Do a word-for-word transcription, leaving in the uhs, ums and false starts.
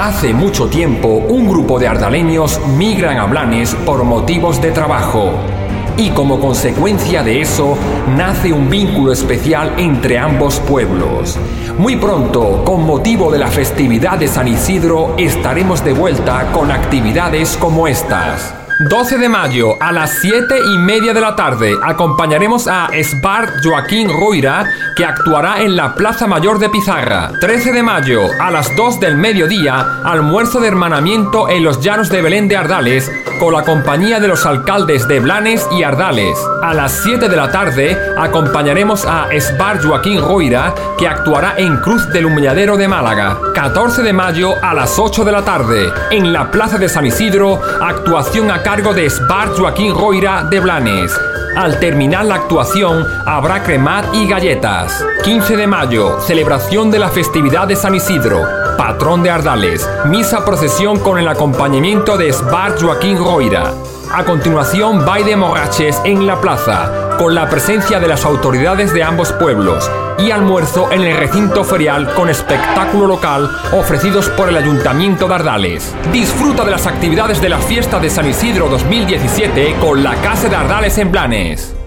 Hace mucho tiempo, un grupo de ardaleños migran a Blanes por motivos de trabajo. Y como consecuencia de eso, nace un vínculo especial entre ambos pueblos. Muy pronto, con motivo de la festividad de San Isidro, estaremos de vuelta con actividades como estas. doce de mayo, a las siete y media de la tarde, acompañaremos a Esbart Joaquín Roira, que actuará en la Plaza Mayor de Pizarra. trece de mayo, a las dos del mediodía, almuerzo de hermanamiento en los llanos de Belén de Ardales, con la compañía de los alcaldes de Blanes y Ardales. A las siete de la tarde, acompañaremos a Esbart Joaquín Roira, que actuará en Cruz del Humilladero de Málaga. catorce de mayo, a las ocho de la tarde, en la Plaza de San Isidro, actuación a cargo de Esbart Joaquín Roira de Blanes. Al terminar la actuación, habrá cremat y galletas. quince de mayo, celebración de la festividad de San Isidro, patrón de Ardales. Misa procesión con el acompañamiento de Esbart Joaquín Roira. A continuación, baile de morraches en la plaza, con la presencia de las autoridades de ambos pueblos, y almuerzo en el recinto ferial con espectáculo local ofrecidos por el Ayuntamiento de Ardales. Disfruta de las actividades de la fiesta de San Isidro dos mil diecisiete con la Casa de Ardales en Blanes.